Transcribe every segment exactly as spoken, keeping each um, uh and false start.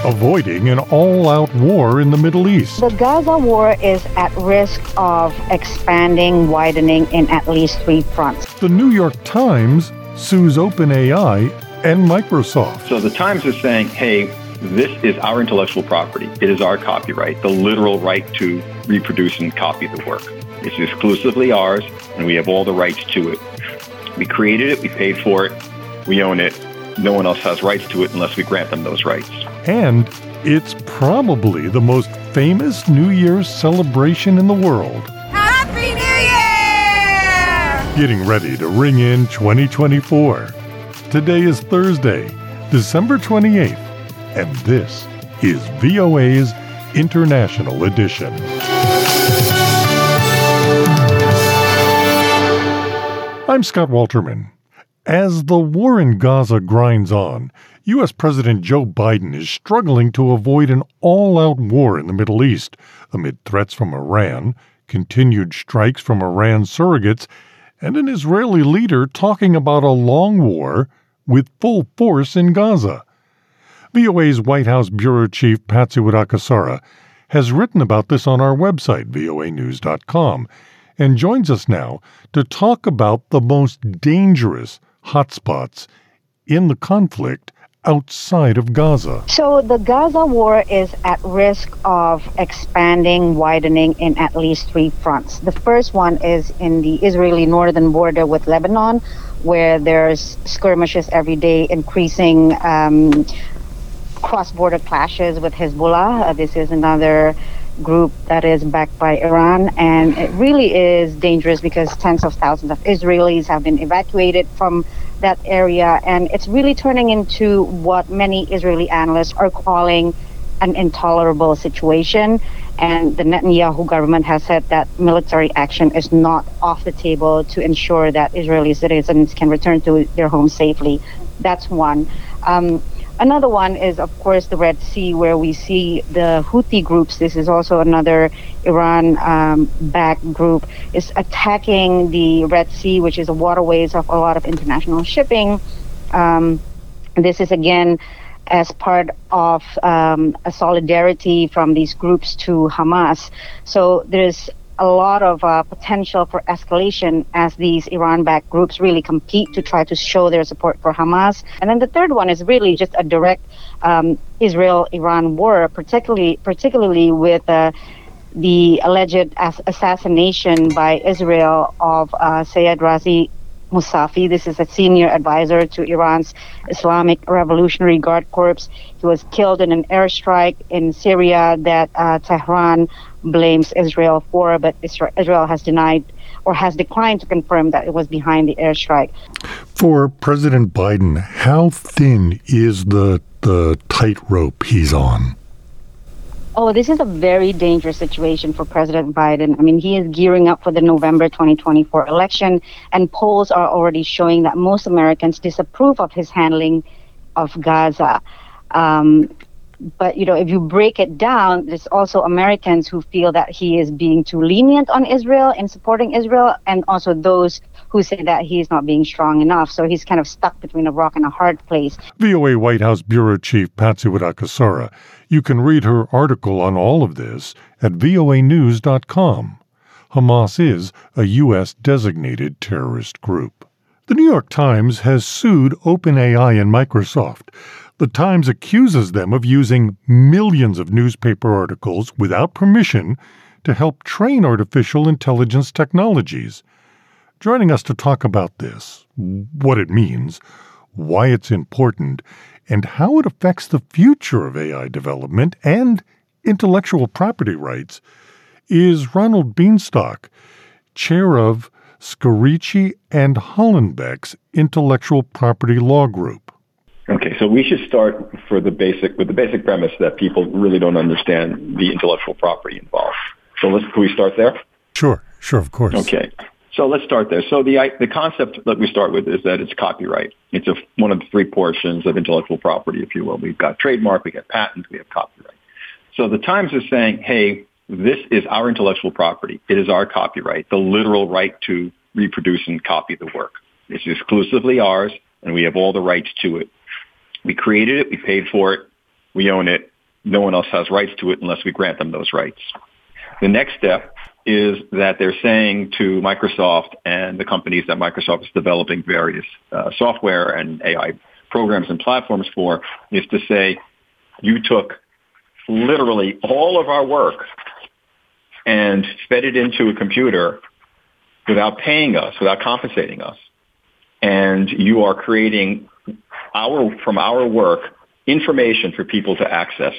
avoiding an all-out war in the Middle East. The Gaza war is at risk of expanding, widening in at least three fronts. The New York Times sues OpenAI and Microsoft. So the Times is saying, hey, this is our intellectual property. It is our copyright, the literal right to reproduce and copy the work. It's exclusively ours, and we have all the rights to it. We created it, we paid for it, we own it. No one else has rights to it unless we grant them those rights. And it's probably the most famous New Year's celebration in the world. Happy New Year! Getting ready to ring in twenty twenty-four. Today is Thursday, December twenty-eighth, and this is V O A's International Edition. I'm Scott Walterman. As the war in Gaza grinds on, U S. President Joe Biden is struggling to avoid an all-out war in the Middle East amid threats from Iran, continued strikes from Iran surrogates, and an Israeli leader talking about a long war with full force in Gaza. V O A's White House Bureau Chief Patsy Widakuswara has written about this on our website, V O A news dot com, and joins us now to talk about the most dangerous hotspots in the conflict outside of Gaza. So the Gaza war is at risk of expanding, widening in at least three fronts. The first one is in the Israeli northern border with Lebanon, where there's skirmishes every day, increasing um, cross-border clashes with Hezbollah. Uh, this is another group that is backed by Iran, and it really is dangerous because tens of thousands of Israelis have been evacuated from that area, and it's really turning into what many Israeli analysts are calling an intolerable situation. And the Netanyahu government has said that military action is not off the table to ensure that Israeli citizens can return to their homes safely. That's one. Um, Another one is, of course, the Red Sea, where we see the Houthi groups. This is also another Iran-backed um, group, is attacking the Red Sea, which is the waterways of a lot of international shipping. Um, this is, again, as part of um, a solidarity from these groups to Hamas. So there's a lot of uh, potential for escalation as these Iran-backed groups really compete to try to show their support for Hamas. And then the third one is really just a direct um, Israel-Iran war, particularly particularly with uh, the alleged ass- assassination by Israel of uh, Sayed Razi Musafi. This is a senior advisor to Iran's Islamic Revolutionary Guard Corps. He was killed in an airstrike in Syria that uh, Tehran blames Israel for, but Israel has denied or has declined to confirm that it was behind the airstrike. For President Biden, how thin is the the tightrope he's on? Oh, this is a very dangerous situation for President Biden. I mean, he is gearing up for the November twenty twenty-four election, and polls are already showing that most Americans disapprove of his handling of Gaza. Um, But, you know, if you break it down, there's also Americans who feel that he is being too lenient on Israel in supporting Israel, and also those who say that he is not being strong enough. So he's kind of stuck between a rock and a hard place. V O A White House Bureau Chief Patsy Widakuswara. You can read her article on all of this at V O A news dot com. Hamas is a U S designated terrorist group. The New York Times has sued OpenAI and Microsoft. The Times accuses them of using millions of newspaper articles without permission to help train artificial intelligence technologies. Joining us to talk about this, what it means, why it's important, and how it affects the future of A I development and intellectual property rights, is Ronald Bienstock, chair of Scarici and Hollenbeck's Intellectual Property Law Group. Okay, so we should start for the basic with the basic premise that people really don't understand the intellectual property involved. So let's can we start there? Sure, sure, of course. Okay, so let's start there. So the the concept that we start with is that it's copyright. It's a, one of the three portions of intellectual property, if you will. We've got trademark, we got patent, we have copyright. So the Times is saying, hey, this is our intellectual property. It is our copyright, the literal right to reproduce and copy the work. It's exclusively ours, and we have all the rights to it. We created it, we paid for it, we own it. no one else has rights to it unless we grant them those rights. The next step is that they're saying to Microsoft and the companies that Microsoft is developing various uh, software and A I programs and platforms for, is to say, you took literally all of our work and fed it into a computer without paying us, without compensating us. And you are creating our, from our work, information for people to access.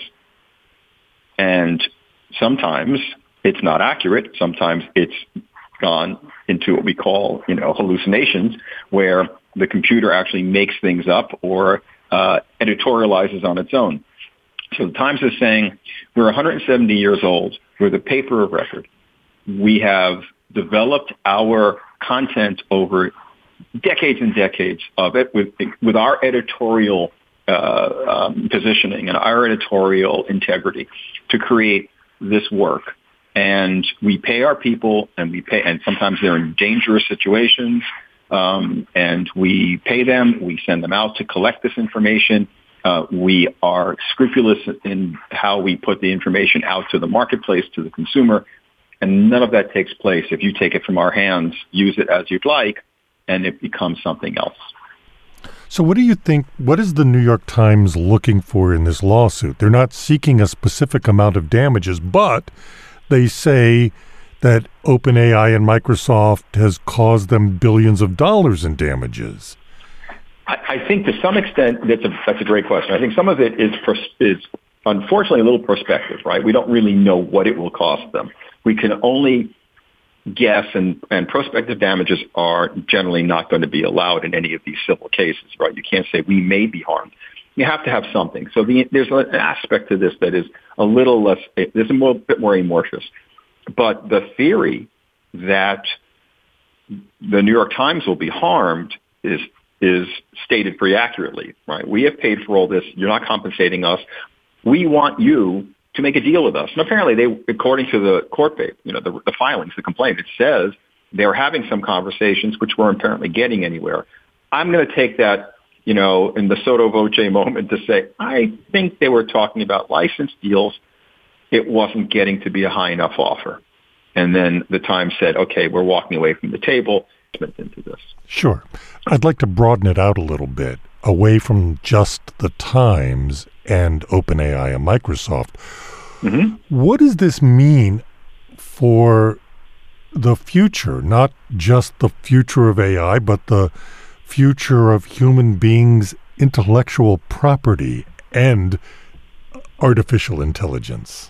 And sometimes it's not accurate. Sometimes it's gone into what we call, you know, hallucinations, where the computer actually makes things up or uh, editorializes on its own. So the Times is saying we're one hundred seventy years old. We're the paper of record. We have developed our content over decades and decades of it with with our editorial uh, um, positioning and our editorial integrity to create this work. And we pay our people, and we pay, and sometimes they're in dangerous situations, um, and we pay them. We send them out to collect this information. Uh, we are scrupulous in how we put the information out to the marketplace, to the consumer, and none of that takes place if you take it from our hands, use it as you'd like, and it becomes something else. So what do you think, what is the New York Times looking for in this lawsuit? They're not seeking a specific amount of damages, but they say that OpenAI and Microsoft has caused them billions of dollars in damages. I, I think to some extent, that's a, that's a great question. I think some of it is, is unfortunately a little perspective, right? We don't really know what it will cost them. We can only guess, and, and prospective damages are generally not going to be allowed in any of these civil cases, right? You can't say we may be harmed. You have to have something. So the, there's an aspect to this that is a little less, there's a more, bit more amorphous. But the theory that the New York Times will be harmed is is stated pretty accurately, right? We have paid for all this. You're not compensating us. We want you to make a deal with us. And apparently, they, according to the court, you know, the, the filings, the complaint, it says they were having some conversations which weren't apparently getting anywhere. I'm going to take that, you know, in the sotto voce moment to say, I think they were talking about license deals. It wasn't getting to be a high enough offer. And then the Times said, okay, we're walking away from the table into this. Sure. I'd like to broaden it out a little bit, away from just the Times and OpenAI and Microsoft. Mm-hmm. What does this mean for the future, not just the future of A I, but the future of human beings' intellectual property and artificial intelligence?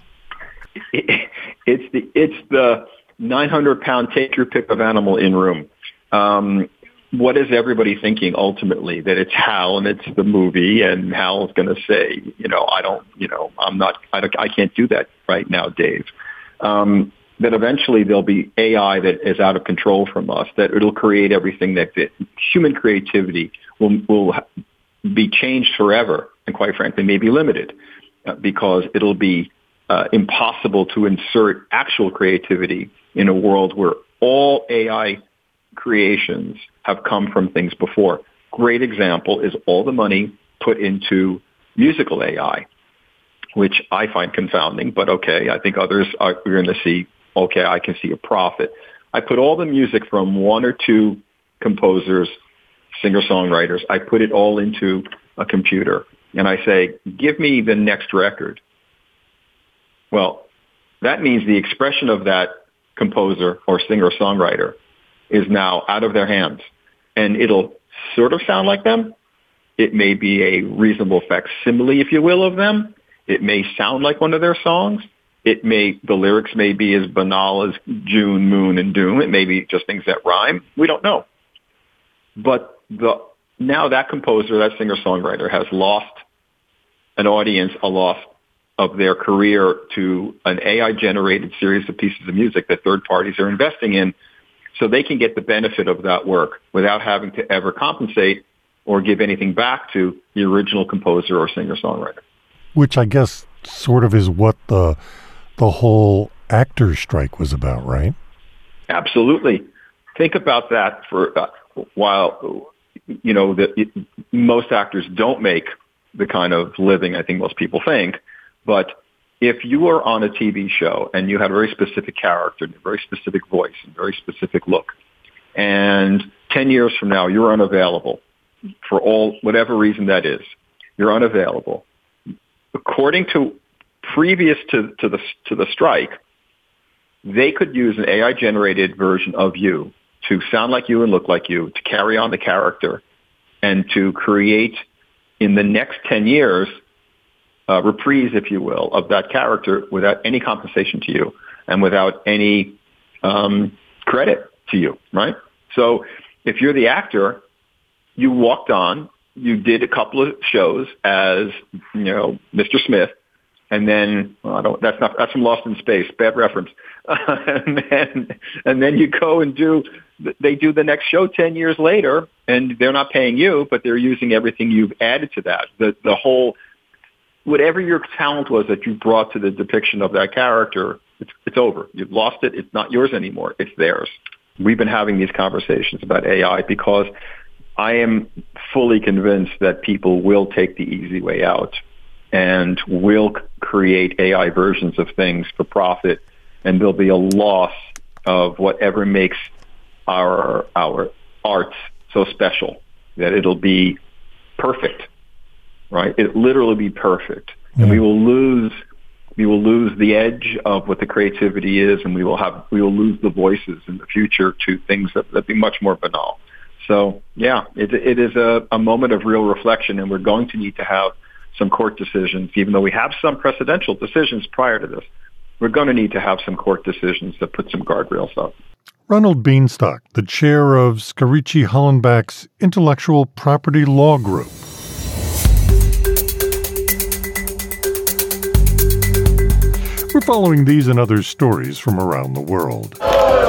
It, it's the it's the nine hundred pound take your pick of animal in room. Um, what is everybody thinking ultimately? That it's Hal and it's the movie, and Hal's going to say, you know, I don't, you know, I'm not, I, don't, I can't do that right now, Dave. Um, that eventually there'll be A I that is out of control from us, that it'll create everything that, that human creativity will, will be changed forever, and quite frankly, may be limited uh, because it'll be uh, impossible to insert actual creativity in a world where all A I creations have come from things before. Great example is all the money put into musical A I, which I find confounding, but okay, I think others are going to see, okay, I can see a profit. I put all the music from one or two composers, singer-songwriters, I put it all into a computer, and I say, give me the next record. Well, that means the expression of that composer or singer-songwriter is now out of their hands. And it'll sort of sound like them. It may be a reasonable facsimile, if you will, of them. It may sound like one of their songs. It may, the lyrics may be as banal as June, Moon, and Doom. It may be just things that rhyme. We don't know. But the now that composer, that singer-songwriter has lost an audience, a loss of their career to an A I-generated series of pieces of music that third parties are investing in, so they can get the benefit of that work without having to ever compensate or give anything back to the original composer or singer-songwriter. Which I guess sort of is what the the whole actors' strike was about, right? Absolutely. Think about that for uh, while, you know, the, it, most actors don't make the kind of living I think most people think. But if you were on a T V show and you had a very specific character, and a very specific voice, and a very specific look, and ten years from now you're unavailable for all whatever reason that is, you're unavailable. According to previous to, to the to the strike, they could use an A I-generated version of you to sound like you and look like you, to carry on the character, and to create in the next ten years a reprise, if you will, of that character without any compensation to you and without any um, credit to you, right? So if you're the actor, you walked on, you did a couple of shows as, you know, Mister Smith, and then, well, I don't, that's not, that's from Lost in Space, bad reference. and then, and then you go and do, they do the next show ten years later, and they're not paying you, but they're using everything you've added to that. The, the whole, whatever your talent was that you brought to the depiction of that character, it's, it's over. You've lost it. It's not yours anymore. It's theirs. We've been having these conversations about A I because I am fully convinced that people will take the easy way out and will create A I versions of things for profit, and there'll be a loss of whatever makes our our art so special, that it'll be perfect, right? It'll literally be perfect. Yeah. And we will lose we will lose the edge of what the creativity is, and we will have we will lose the voices in the future to things that that be much more banal. So, yeah, it, it is a, a moment of real reflection, and we're going to need to have some court decisions, even though we have some precedential decisions prior to this. We're going to need to have some court decisions that put some guardrails up. Ronald Bienstock, the chair of Scarici Hollenbach's Intellectual Property Law Group. We're following these and other stories from around the world.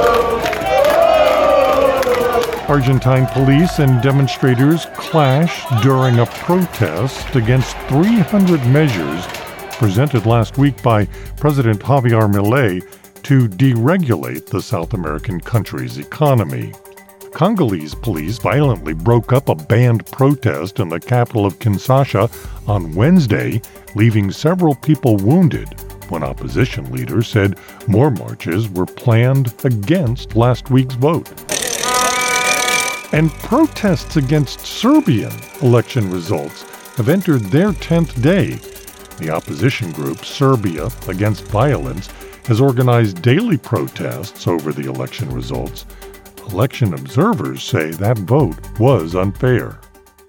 Argentine police and demonstrators clashed during a protest against three hundred measures presented last week by President Javier Milei to deregulate the South American country's economy. Congolese police violently broke up a banned protest in the capital of Kinshasa on Wednesday, leaving several people wounded, when opposition leaders said more marches were planned against last week's vote. And protests against Serbian election results have entered their tenth day. The opposition group Serbia Against Violence has organized daily protests over the election results. Election observers say that vote was unfair.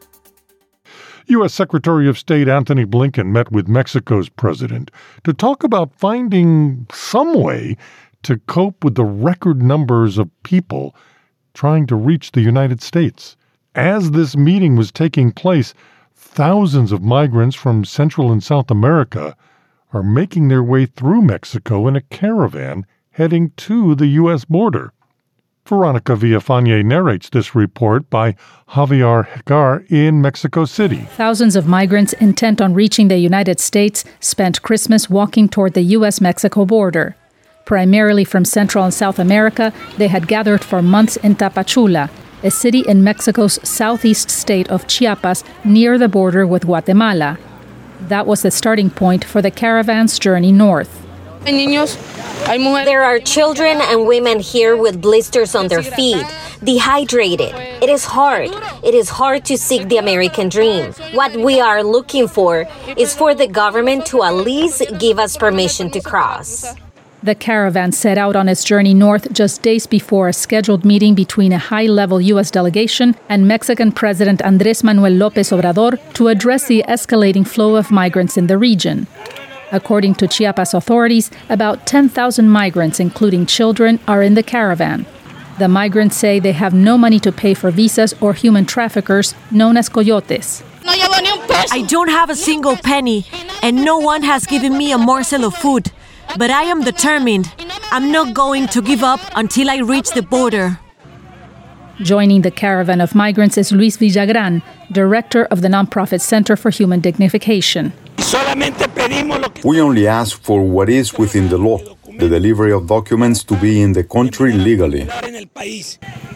U S Secretary of State Antony Blinken met with Mexico's president to talk about finding some way to cope with the record numbers of people trying to reach the United States. As this meeting was taking place, thousands of migrants from Central and South America are making their way through Mexico in a caravan heading to the U S border. Veronica Villafañe narrates this report by Javier Hegar in Mexico City. Thousands of migrants intent on reaching the United States spent Christmas walking toward the U S Mexico border. Primarily from Central and South America, they had gathered for months in Tapachula, a city in Mexico's southeast state of Chiapas near the border with Guatemala. That was the starting point for the caravan's journey north. There are children and women here with blisters on their feet, dehydrated. It is hard. It is hard to seek the American dream. What we are looking for is for the government to at least give us permission to cross. The caravan set out on its journey north just days before a scheduled meeting between a high-level U S delegation and Mexican President Andrés Manuel López Obrador to address the escalating flow of migrants in the region. According to Chiapas authorities, about ten thousand migrants, including children, are in the caravan. The migrants say they have no money to pay for visas or human traffickers known as coyotes. I don't have a single penny, and no one has given me a morsel of food. But I am determined. I'm not going to give up until I reach the border. Joining the caravan of migrants is Luis Villagran, director of the nonprofit Center for Human Dignification. We only ask for what is within the law, the delivery of documents to be in the country legally.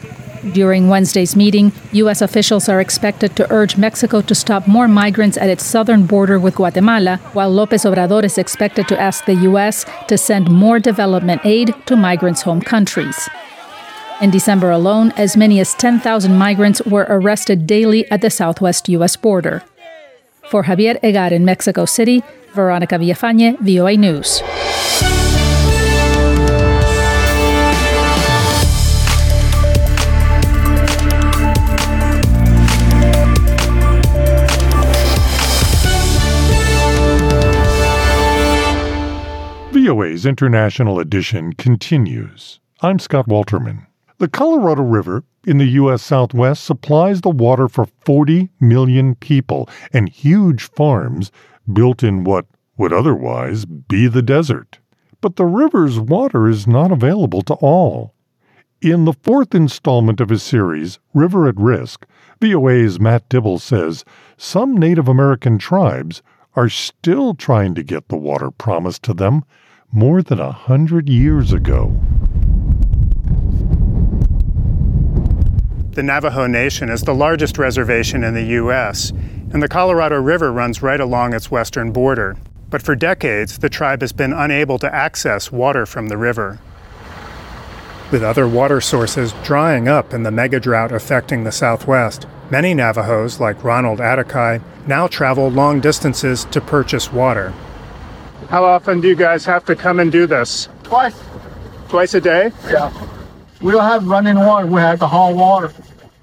During Wednesday's meeting, U S officials are expected to urge Mexico to stop more migrants at its southern border with Guatemala, while López Obrador is expected to ask the U S to send more development aid to migrants' home countries. In December alone, as many as ten thousand migrants were arrested daily at the southwest U S border. For Javier Egar in Mexico City, Veronica Villafañe, V O A News. V O A's International Edition continues. I'm Scott Walterman. The Colorado River in the U S Southwest supplies the water for forty million people and huge farms built in what would otherwise be the desert. But the river's water is not available to all. In the fourth installment of his series, River at Risk, V O A's Matt Dibble says some Native American tribes are still trying to get the water promised to them more than a hundred years ago. The Navajo Nation is the largest reservation in the U S, and the Colorado River runs right along its western border. But for decades, the tribe has been unable to access water from the river. With other water sources drying up in the mega-drought affecting the Southwest, many Navajos, like Ronald Atakai, now travel long distances to purchase water. How often do you guys have to come and do this? Twice. Twice a day? Yeah. We don't have running water. We have to haul water.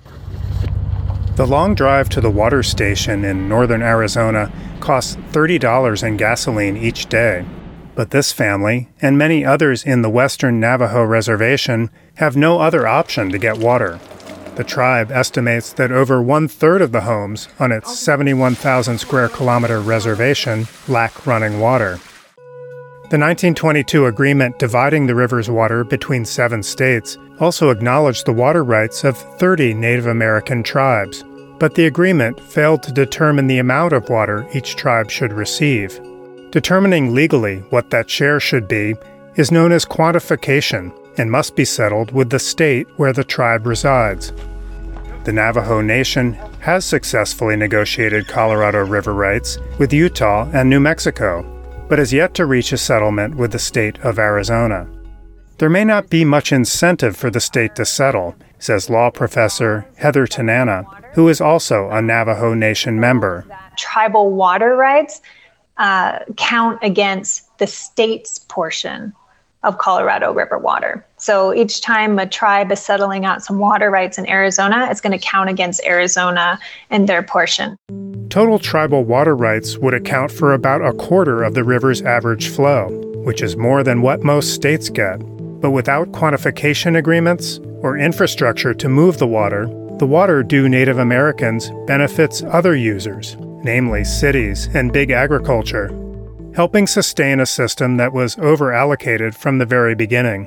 The long drive to the water station in northern Arizona costs thirty dollars in gasoline each day. But this family, and many others in the western Navajo reservation, have no other option to get water. The tribe estimates that over one-third of the homes on its seventy-one thousand square kilometer reservation lack running water. The nineteen twenty-two agreement dividing the river's water between seven states also acknowledged the water rights of thirty Native American tribes, but the agreement failed to determine the amount of water each tribe should receive. Determining legally what that share should be is known as quantification and must be settled with the state where the tribe resides. The Navajo Nation has successfully negotiated Colorado River rights with Utah and New Mexico, but has yet to reach a settlement with the state of Arizona. There may not be much incentive for the state to settle, says law professor Heather Tanana, who is also a Navajo Nation member. Tribal water rights uh, count against the state's portion of Colorado River water. So each time a tribe is settling out some water rights in Arizona, it's going to count against Arizona and their portion. Total tribal water rights would account for about a quarter of the river's average flow, which is more than what most states get. But without quantification agreements or infrastructure to move the water, the water due Native Americans benefits other users, namely cities and big agriculture, helping sustain a system that was over-allocated from the very beginning.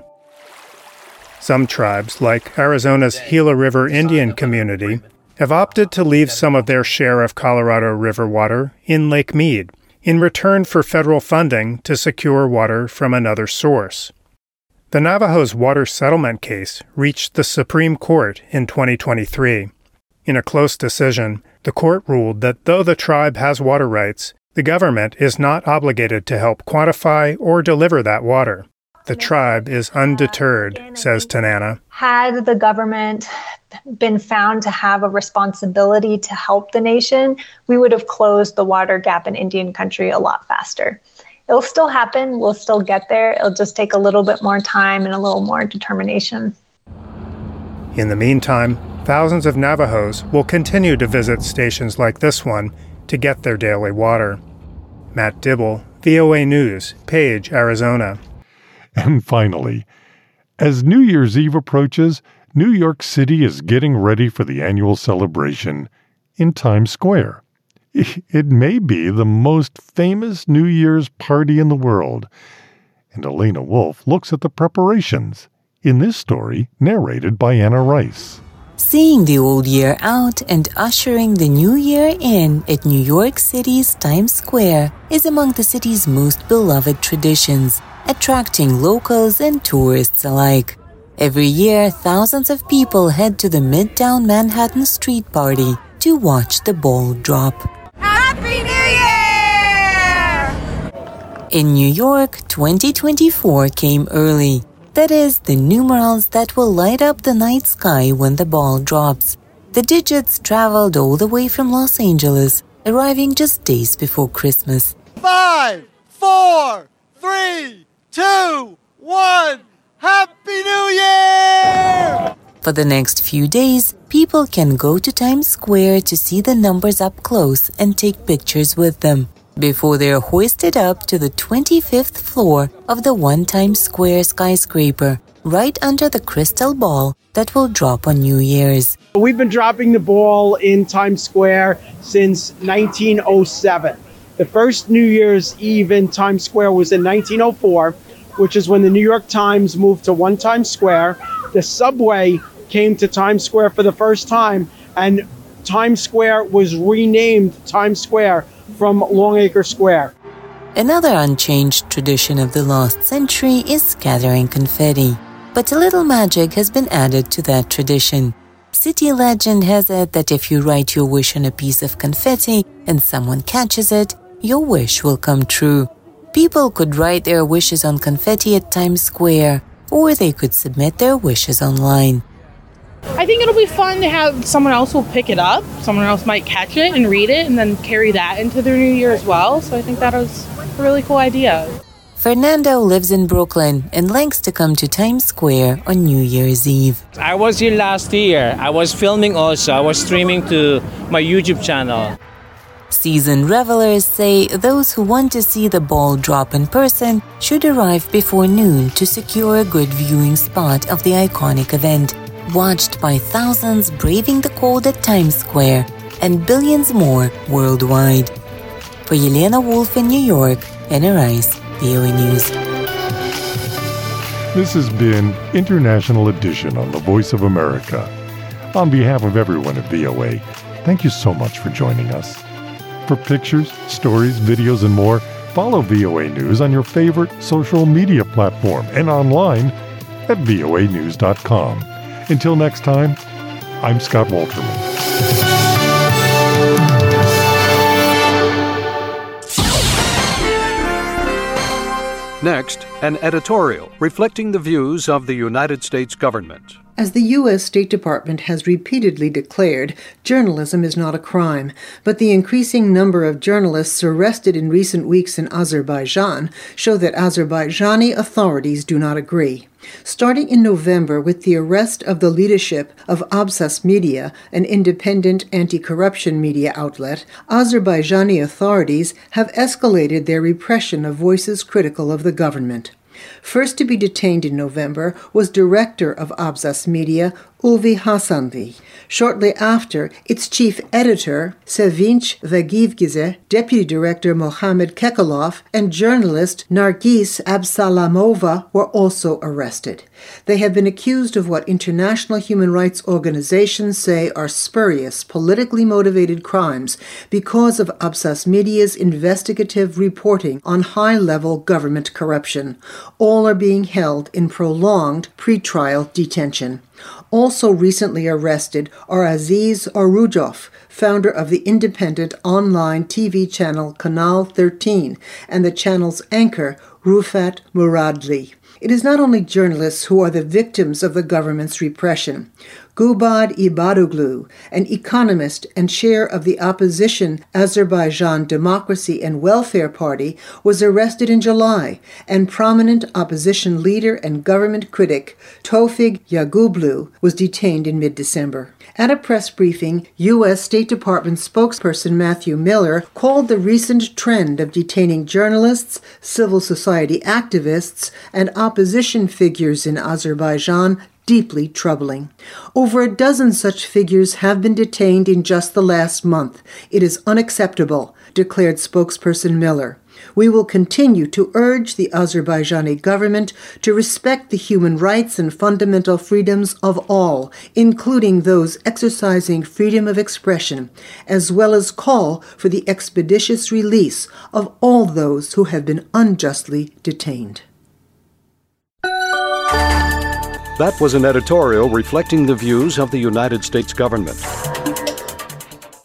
Some tribes, like Arizona's Gila River Indian community, have opted to leave some of their share of Colorado River water in Lake Mead in return for federal funding to secure water from another source. The Navajo's water settlement case reached the Supreme Court in twenty twenty-three. In a close decision, the court ruled that though the tribe has water rights, the government is not obligated to help quantify or deliver that water. The tribe is undeterred, says Tanana. Had the government been found to have a responsibility to help the nation, we would have closed the water gap in Indian country a lot faster. It'll still happen. We'll still get there. It'll just take a little bit more time and a little more determination. In the meantime, thousands of Navajos will continue to visit stations like this one to get their daily water. Matt Dibble, V O A News, Page, Arizona. And finally, as New Year's Eve approaches, New York City is getting ready for the annual celebration in Times Square. It may be the most famous New Year's party in the world, and Elena Wolf looks at the preparations in this story narrated by Anna Rice. Seeing the old year out and ushering the new year in at New York City's Times Square is among the city's most beloved traditions, attracting locals and tourists alike. Every year, thousands of people head to the Midtown Manhattan street party to watch the ball drop. Happy New Year! In New York, twenty twenty-four came early. That is, the numerals that will light up the night sky when the ball drops. The digits traveled all the way from Los Angeles, arriving just days before Christmas. Five, four, three, two, one, Happy New Year! For the next few days, people can go to Times Square to see the numbers up close and take pictures with them before they are hoisted up to the twenty-fifth floor of the One Times Square skyscraper, right under the crystal ball that will drop on New Year's. We've been dropping the ball in Times Square since nineteen oh seven. The first New Year's Eve in Times Square was in nineteen oh four, which is when the New York Times moved to One Times Square. The subway came to Times Square for the first time, and Times Square was renamed Times Square from Longacre Square. Another unchanged tradition of the last century is scattering confetti. But a little magic has been added to that tradition. City legend has it that if you write your wish on a piece of confetti and someone catches it, your wish will come true. People could write their wishes on confetti at Times Square, or they could submit their wishes online. I think it'll be fun to have someone else will pick it up. Someone else might catch it and read it and then carry that into their new year as well. So I think that was a really cool idea. Fernando lives in Brooklyn and likes to come to Times Square on New Year's Eve. I was here last year. I was filming also. I was streaming to my YouTube channel. Seasoned revelers say those who want to see the ball drop in person should arrive before noon to secure a good viewing spot of the iconic event, watched by thousands braving the cold at Times Square and billions more worldwide. For Yelena Wolf in New York, Anna Rice, V O A News. This has been International Edition on the Voice of America. On behalf of everyone at V O A, thank you so much for joining us. For pictures, stories, videos, and more, follow V O A News on your favorite social media platform and online at V O A news dot com. Until next time, I'm Scott Walterman. Next, an editorial reflecting the views of the United States government. As the U S State Department has repeatedly declared, journalism is not a crime, but the increasing number of journalists arrested in recent weeks in Azerbaijan show that Azerbaijani authorities do not agree. Starting in November with the arrest of the leadership of Absas Media, an independent anti-corruption media outlet, Azerbaijani authorities have escalated their repression of voices critical of the government. First to be detained in November was director of Absas Media, Ulvi Hasanli. Shortly after, its chief editor, Sevinç Vagivgize, deputy director Mohammed Kekalov, and journalist Nargis Absalamova were also arrested. They have been accused of what international human rights organizations say are spurious, politically motivated crimes because of Absas Media's investigative reporting on high-level government corruption. All are being held in prolonged pretrial detention. Also recently arrested are Aziz Arujov, founder of the independent online T V channel Kanal thirteen, and the channel's anchor, Rufat Muradli. It is not only journalists who are the victims of the government's repression. Gubad Ibadoglu, an economist and chair of the opposition Azerbaijan Democracy and Welfare Party, was arrested in July, and prominent opposition leader and government critic Tofig Yagublu was detained in mid-December. At a press briefing, U S State Department spokesperson Matthew Miller called the recent trend of detaining journalists, civil society activists, and opposition figures in Azerbaijan deeply troubling. Over a dozen such figures have been detained in just the last month. It is unacceptable, declared spokesperson Miller. We will continue to urge the Azerbaijani government to respect the human rights and fundamental freedoms of all, including those exercising freedom of expression, as well as call for the expeditious release of all those who have been unjustly detained. That was an editorial reflecting the views of the United States government.